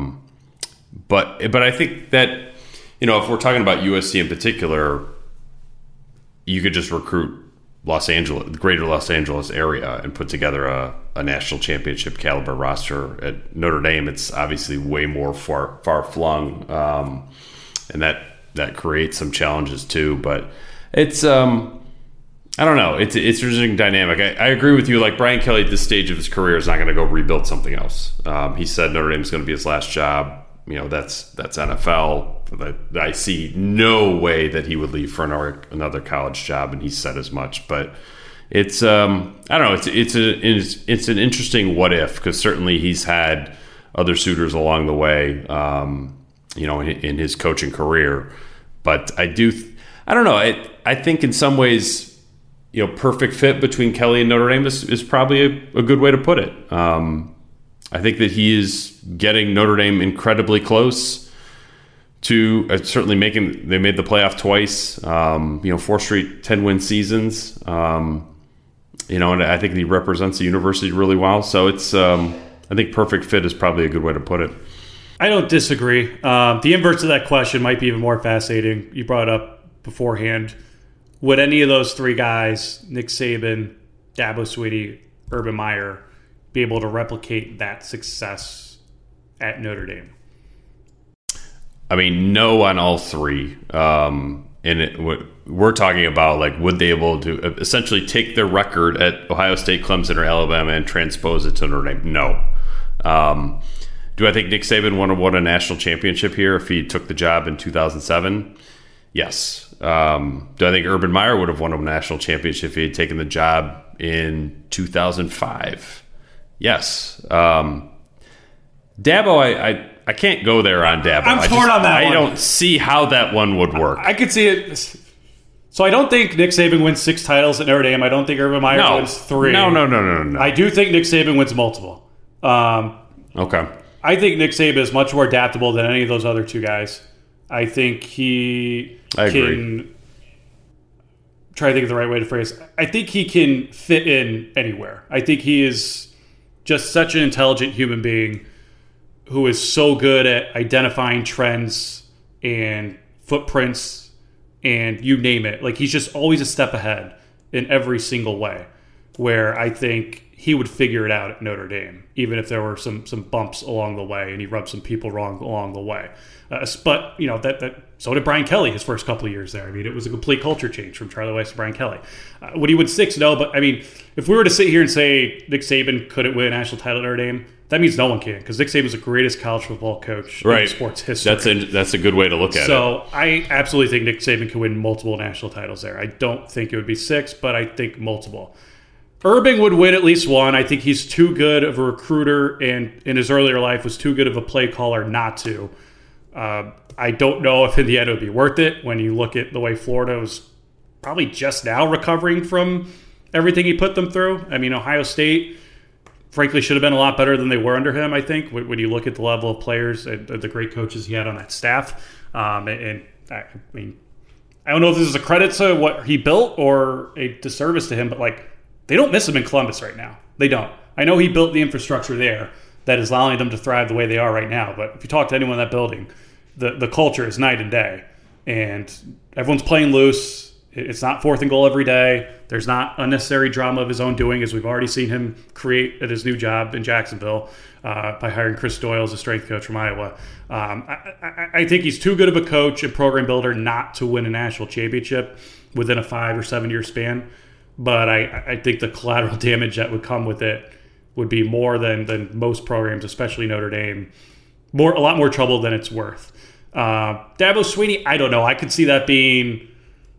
But I think that, if we're talking about USC in particular, you could just recruit the greater Los Angeles area and put together a national championship caliber roster. At Notre Dame, it's obviously way more far flung, and that creates some challenges too. But it's I don't know. It's an interesting dynamic. I agree with you. Like, Brian Kelly at this stage of his career is not going to go rebuild something else. He said Notre Dame is going to be his last job. That's NFL. I see no way that he would leave for another college job, and he said as much. But it's I don't know. It's an interesting what if, because certainly he's had other suitors along the way, in his coaching career. But I don't know. I think in some ways, perfect fit between Kelly and Notre Dame is probably a good way to put it. I think that he is getting Notre Dame incredibly close to certainly they made the playoff twice, 4 straight 10-win seasons, and I think he represents the university really well. So it's, I think perfect fit is probably a good way to put it.
I don't disagree. The inverse of that question might be even more fascinating. You brought up beforehand. Would any of those 3 guys, Nick Saban, Dabo Swinney, Urban Meyer, be able to replicate that success at Notre Dame?
I mean, no on all 3. We're talking about, like, would they able to essentially take their record at Ohio State, Clemson, or Alabama and transpose it to Notre Dame? No. Do I think Nick Saban would have won a national championship here if he took the job in 2007? Yes. Do I think Urban Meyer would have won a national championship if he had taken the job in 2005? Yes. Dabo, I can't go there on Dabo.
I'm torn on that one.
I don't see how that one would work.
I could see it. So I don't think Nick Saban wins 6 titles at Notre Dame. I don't think Urban Meyer wins 3.
No.
I do think Nick Saban wins multiple.
Okay.
I think Nick Saban is much more adaptable than any of those other 2 guys. I think he can try to think of the right way to phrase. I think he can fit in anywhere. I think he is just such an intelligent human being who is so good at identifying trends and footprints and you name it. Like, he's just always a step ahead in every single way, where I think he would figure it out at Notre Dame, even if there were some bumps along the way and he rubbed some people wrong along the way. But so did Brian Kelly his first couple of years there. I mean, it was a complete culture change from Charlie Weiss to Brian Kelly. Would he win 6? No, but I mean, if we were to sit here and say Nick Saban couldn't win a national title at Notre Dame, that means no one can, because Nick Saban is the greatest college football coach in sports history.
That's a good way to look at it.
So I absolutely think Nick Saban can win multiple national titles there. I don't think it would be 6, but I think multiple. Urban would win at least 1. I think he's too good of a recruiter, and in his earlier life was too good of a play caller not to. I don't know if in the end it would be worth it when you look at the way Florida was probably just now recovering from everything he put them through. I mean, Ohio State, frankly, should have been a lot better than they were under him, I think, when you look at the level of players and the great coaches he had on that staff. And I mean, I don't know if this is a credit to what he built or a disservice to him, but like, they don't miss him in Columbus right now. They don't. I know he built the infrastructure there that is allowing them to thrive the way they are right now, but if you talk to anyone in that building, the culture is night and day, and everyone's playing loose. It's not 4th and goal every day. There's not unnecessary drama of his own doing, as we've already seen him create at his new job in Jacksonville by hiring Chris Doyle as a strength coach from Iowa. I think he's too good of a coach and program builder not to win a national championship within a 5 or 7 year span. But I think the collateral damage that would come with it would be more than most programs, especially Notre Dame. A lot more trouble than it's worth. Dabo Swinney, I don't know. I could see that being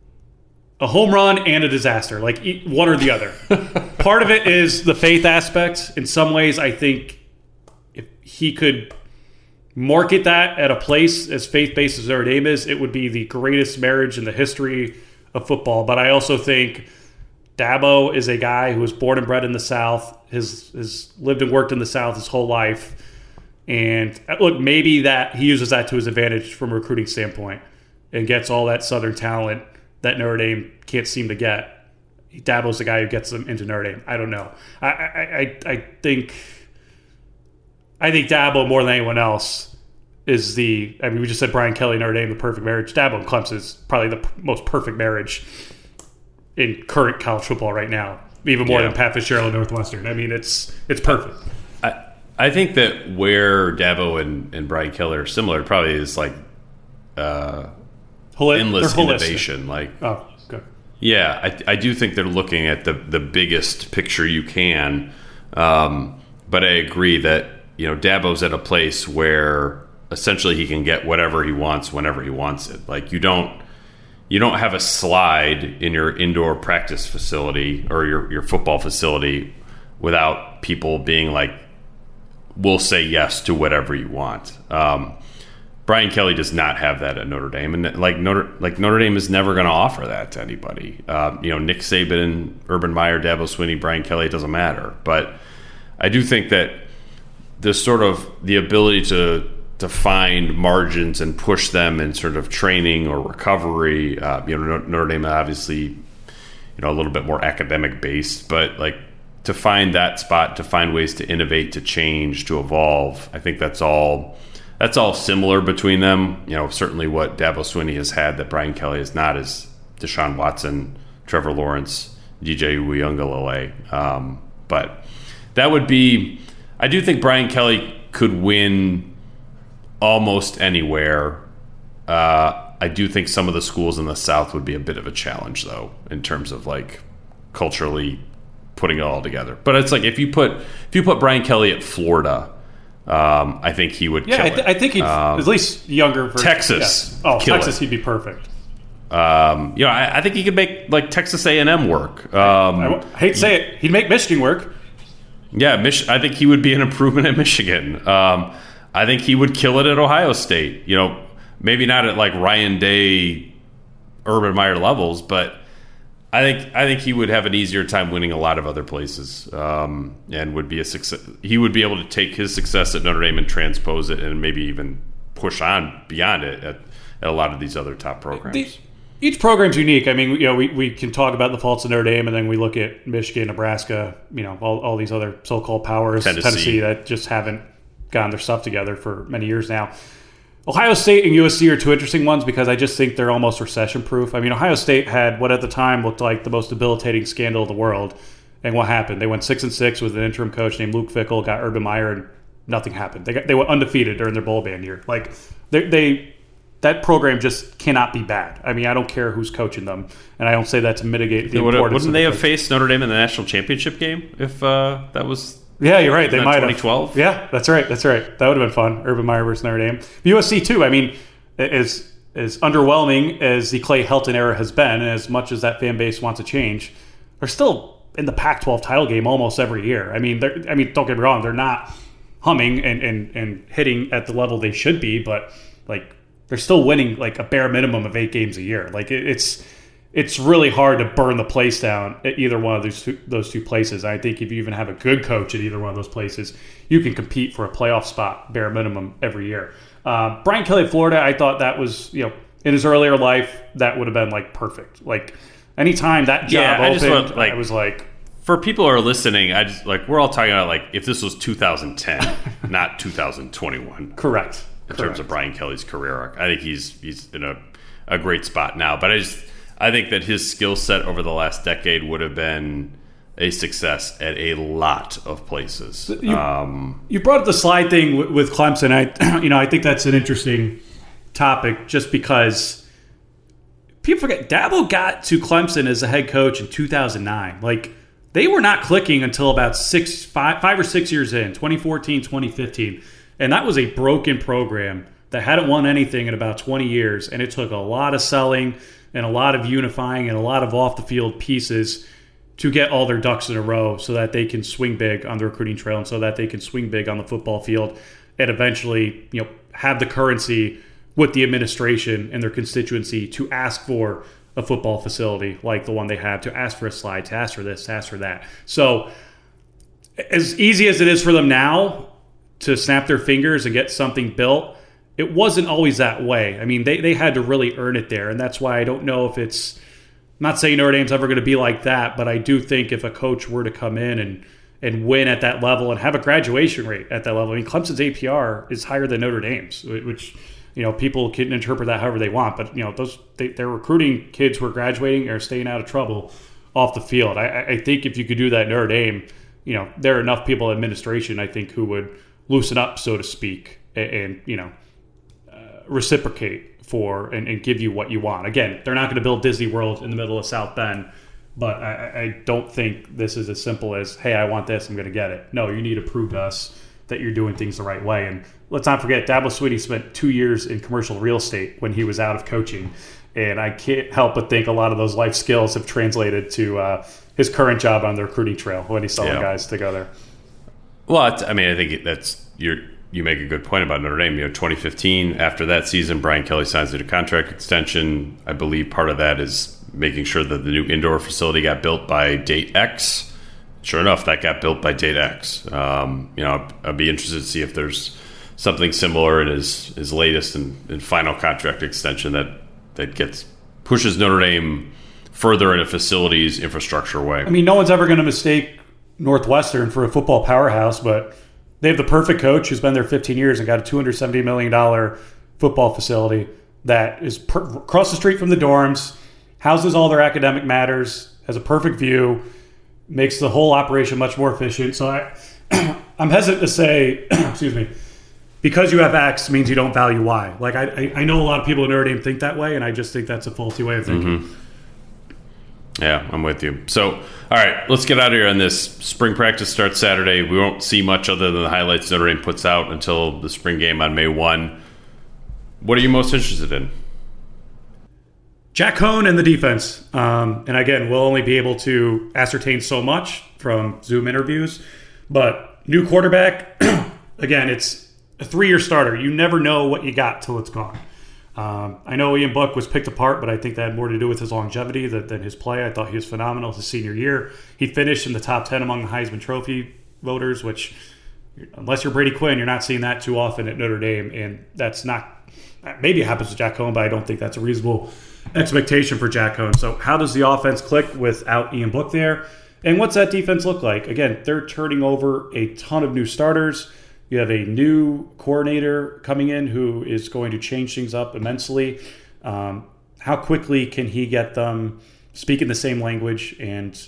a home run and a disaster, like one or the other. Part of it is the faith aspect. In some ways, I think if he could market that at a place as faith-based as Notre Dame is, it would be the greatest marriage in the history of football. But I also think Dabo is a guy who was born and bred in the South, has lived and worked in the South his whole life. And look, maybe that he uses that to his advantage from a recruiting standpoint and gets all that Southern talent that Notre Dame can't seem to get. Dabo's the guy who gets them into Notre Dame. I don't know. I think Dabo more than anyone else is we just said Brian Kelly, Notre Dame, the perfect marriage. Dabo and Clemson is probably the most perfect marriage in current college football right now, even more than Pat Fitzgerald and Northwestern. I mean, it's perfect.
I think that where Dabo and Brian Kelly are similar probably is like endless innovation. Like,
oh, good.
Yeah, I do think they're looking at the biggest picture you can. But I agree that, Dabo's at a place where essentially he can get whatever he wants whenever he wants it. Like, you don't have a slide in your indoor practice facility or your football facility without people being like, we'll say yes to whatever you want. Brian Kelly does not have that at Notre Dame, and Notre Dame is never going to offer that to anybody. Nick Saban, Urban Meyer, Dabo Swinney, Brian Kelly, it doesn't matter. But I do think that the ability to find margins and push them in sort of training or recovery. Notre Dame obviously, a little bit more academic based, but like, to find that spot, to find ways to innovate, to change, to evolve. I think that's all similar between them. Certainly what Dabo Swinney has had that Brian Kelly has not is Deshaun Watson, Trevor Lawrence, DJ Uiagalelei. But that would be, I do think Brian Kelly could win almost anywhere. I do think some of the schools in the South would be a bit of a challenge, though, in terms of like culturally putting it all together. But it's like if you put Brian Kelly at Florida, I think he would kill it.
I think he'd at least younger for
Texas.
Yes. Oh, Texas, he'd be perfect.
I think he could make like Texas A&M work.
I hate to say it, he'd make Michigan work.
Yeah, I think he would be an improvement at Michigan. I think he would kill it at Ohio State. Maybe not at like Ryan Day, Urban Meyer levels, but I think he would have an easier time winning a lot of other places, and would be a success. He would be able to take his success at Notre Dame and transpose it, and maybe even push on beyond it at a lot of these other top programs.
Each program's unique. I mean, we can talk about the faults of Notre Dame, and then we look at Michigan, Nebraska, all these other so-called powers, Tennessee that just haven't gotten their stuff together for many years now. Ohio State and USC are two interesting ones because I just think they're almost recession-proof. I mean, Ohio State had what at the time looked like the most debilitating scandal of the world And what happened? They went 6-6 with an interim coach named Luke Fickell, got Urban Meyer, and nothing happened. They went undefeated during their bowl ban year. Like that program just cannot be bad. I mean, I don't care who's coaching them, and I don't say that to mitigate the importance.
Wouldn't they have faced Notre Dame in the national championship game if that was?
Yeah, you're right. They might have.
2012.
Yeah, that's right. That would have been fun. Urban Meyer versus Notre Dame. USC too. I mean, as underwhelming as the Clay Helton era has been, and as much as that fan base wants to change, they're still in the Pac-12 title game almost every year. I mean, don't get me wrong, they're not humming and hitting at the level they should be, but like they're still winning like a bare minimum of 8 games a year. Like it's really hard to burn the place down at either one of those two places. I think if you even have a good coach at either one of those places, you can compete for a playoff spot bare minimum every year. Brian Kelly at Florida, I thought that was, in his earlier life, that would have been like perfect. Like anytime that job opened, I was like,
for people who are listening, I just we're all talking about like if this was 2010, not 2021.
Correct.
In terms of Brian Kelly's career arc, I think he's in a great spot now. But I think that his skill set over the last decade would have been a success at a lot of places.
You brought up the slide thing with Clemson. I think that's an interesting topic just because people forget Dabo got to Clemson as a head coach in 2009. Like they were not clicking until about 5 or 6 years in, 2014, 2015. And that was a broken program that hadn't won anything in about 20 years. And it took a lot of selling and a lot of unifying and a lot of off-the-field pieces to get all their ducks in a row so that they can swing big on the recruiting trail and so that they can swing big on the football field and eventually, have the currency with the administration and their constituency to ask for a football facility like the one they have, to ask for a slide, to ask for this, to ask for that. So as easy as it is for them now to snap their fingers and get something built, it wasn't always that way. I mean, they had to really earn it there, and that's why I don't know if it's – I'm not saying Notre Dame's ever going to be like that, but I do think if a coach were to come in and win at that level and have a graduation rate at that level – I mean, Clemson's APR is higher than Notre Dame's, which – people can interpret that however they want, but they're recruiting kids who are graduating or staying out of trouble off the field. I think if you could do that at Notre Dame, there are enough people in administration, I think, who would loosen up, so to speak, and reciprocate for and give you what you want. Again, they're not going to build Disney World in the middle of South Bend, but I don't think this is as simple as, hey, I want this, I'm going to get it. No, you need to prove to us that you're doing things the right way. And let's not forget, Dabo Swinney spent 2 years in commercial real estate when he was out of coaching. And I can't help but think a lot of those life skills have translated to his current job on the recruiting trail when he's selling guys together.
Well, I think that's you make a good point about Notre Dame. 2015, after that season, Brian Kelly signs a contract extension. I believe part of that is making sure that the new indoor facility got built by date X. Sure enough, that got built by date X. I'd be interested to see if there's something similar in his latest and final contract extension that pushes Notre Dame further in a facilities infrastructure way.
I mean, no one's ever going to mistake Northwestern for a football powerhouse, but they have the perfect coach who's been there 15 years and got a $270 million football facility that is across the street from the dorms, houses all their academic matters, has a perfect view, makes the whole operation much more efficient. So I'm hesitant to say, excuse me, because you have X means you don't value Y. Like I know a lot of people in Notre Dame think that way, and I just think that's a faulty way of thinking.
Mm-hmm. Yeah, I'm with you. So, all right, let's get out of here on this. Spring practice starts Saturday. We won't see much other than the highlights Notre Dame puts out until the spring game on May 1. What are you most interested in?
Jack Coan and the defense. And again, we'll only be able to ascertain so much from Zoom interviews. But new quarterback, again, it's a 3-year starter. You never know what you got till it's gone. I know Ian Book was picked apart, but I think that had more to do with his longevity than his play. I thought he was phenomenal his senior year. He finished in the top 10 among the Heisman Trophy voters, which, unless you're Brady Quinn, you're not seeing that too often at Notre Dame. And that's not – maybe it happens with Jack Coan, but I don't think that's a reasonable expectation for Jack Coan. So how does the offense click without Ian Book there? And what's that defense look like? Again, they're turning over a ton of new starters. You have a new coordinator coming in who is going to change things up immensely. How quickly can he get them speaking the same language and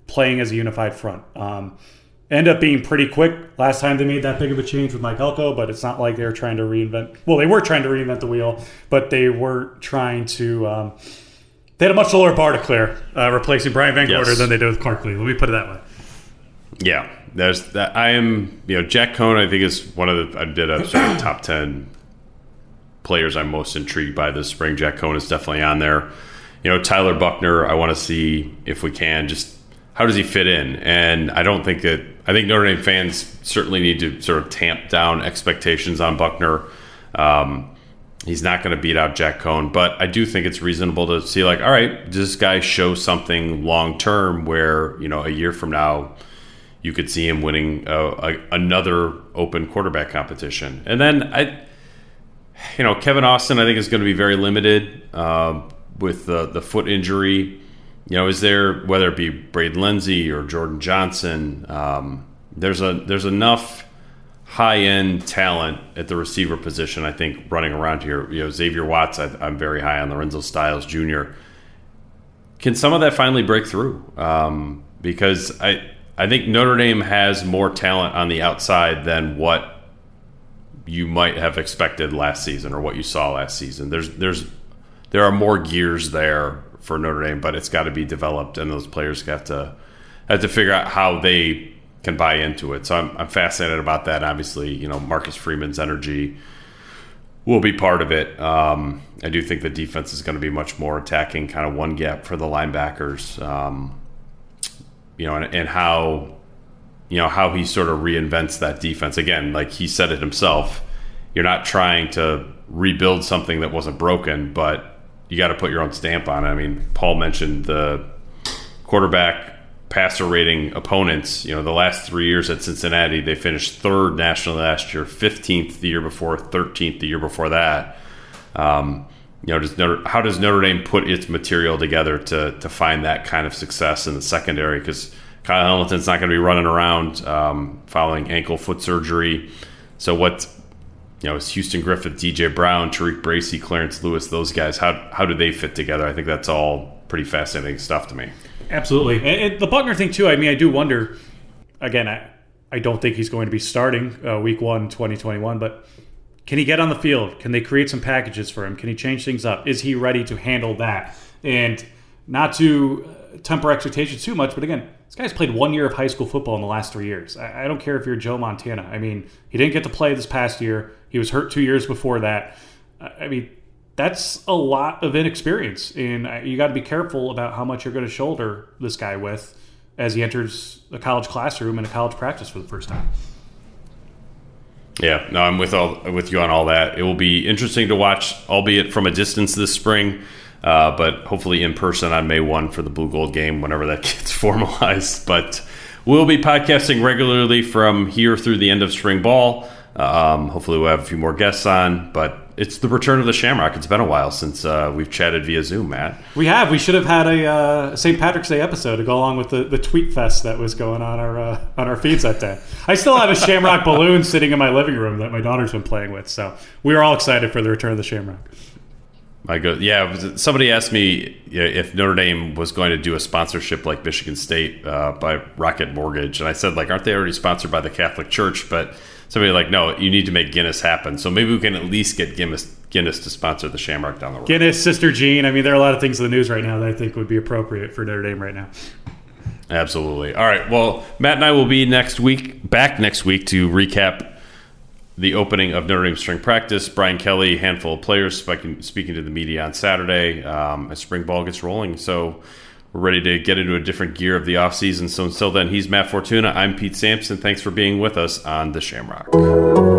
playing as a unified front. End up being pretty quick last time they made that big of a change with Mike Elko, but it's not like they were trying to reinvent. Well, they were trying to reinvent the wheel, but they were trying to. They had a much lower bar to clear, replacing Brian Van Gorder than they did with Clark Lee. Let me put it that way.
Yeah, there's that. I am, Jack Cohn, I think, is one of the. I did a sort of top 10 players I'm most intrigued by this spring. Jack Cohn is definitely on there. Tyler Buchner, I want to see if we can just how does he fit in, and I think Notre Dame fans certainly need to sort of tamp down expectations on Buchner. He's not going to beat out Jack Cohn, but I do think it's reasonable to see, like, all right, does this guy show something long term where, a year from now you could see him winning another open quarterback competition. And then, Kevin Austin, I think, is going to be very limited with the foot injury. Is there, whether it be Braden Lenzy or Jordan Johnson, there's enough high-end talent at the receiver position, I think, running around here. Xavier Watts, I'm very high on. Lorenzo Styles Jr. Can some of that finally break through? Because I think Notre Dame has more talent on the outside than what you might have expected last season or what you saw last season. There are more gears there for Notre Dame, but it's got to be developed, and those players have to figure out how they can buy into it. So I'm fascinated about that. Obviously, Marcus Freeman's energy will be part of it. I do think the defense is going to be much more attacking, kind of one gap for the linebackers. And how he sort of reinvents that defense. Again, like he said it himself, you're not trying to rebuild something that wasn't broken, but you got to put your own stamp on it. I mean, Paul mentioned the quarterback passer rating opponents. The last 3 years at Cincinnati, they finished 3rd nationally last year, 15th the year before, 13th the year before that. How does Notre Dame put its material together to find that kind of success in the secondary? Because Kyle Hamilton's not going to be running around following ankle foot surgery. So is Houston Griffith, DJ Brown, Tariq Bracy, Clarence Lewis, those guys, how do they fit together? I think that's all pretty fascinating stuff to me.
Absolutely. And the Buchner thing, too, I mean, I do wonder, again, I don't think he's going to be starting week 1, 2021, but can he get on the field? Can they create some packages for him? Can he change things up? Is he ready to handle that? And not to temper expectations too much, but again, this guy's played 1 year of high school football in the last 3 years. I don't care if you're Joe Montana. I mean, he didn't get to play this past year. He was hurt 2 years before that. I mean, that's a lot of inexperience, and you got to be careful about how much you're going to shoulder this guy with as he enters a college classroom and a college practice for the first time.
Yeah, no, I'm with you on all that. It will be interesting to watch, albeit from a distance this spring, but hopefully in person on May 1 for the Blue Gold game, whenever that gets formalized. But we'll be podcasting regularly from here through the end of spring ball. Hopefully we'll have a few more guests on, but it's the return of the Shamrock. It's been a while since we've chatted via Zoom, Matt.
We have. We should have had a St. Patrick's Day episode to go along with the tweet fest that was going on our feeds that day. I still have a Shamrock balloon sitting in my living room that my daughter's been playing with, so we are all excited for the return of the Shamrock. Somebody asked me if Notre Dame was going to do a sponsorship like Michigan State by Rocket Mortgage, and I said, aren't they already sponsored by the Catholic Church? But somebody no, you need to make Guinness happen. So maybe we can at least get Guinness to sponsor the Shamrock down the road. Guinness, Sister Jean. I mean, there are a lot of things in the news right now that I think would be appropriate for Notre Dame right now. Absolutely. All right. Well, Matt and I will be back next week to recap the opening of Notre Dame spring practice. Brian Kelly, handful of players speaking to the media on Saturday as spring ball gets rolling. So we're ready to get into a different gear of the offseason. So until then, he's Matt Fortuna. I'm Pete Sampson. Thanks for being with us on The Shamrock.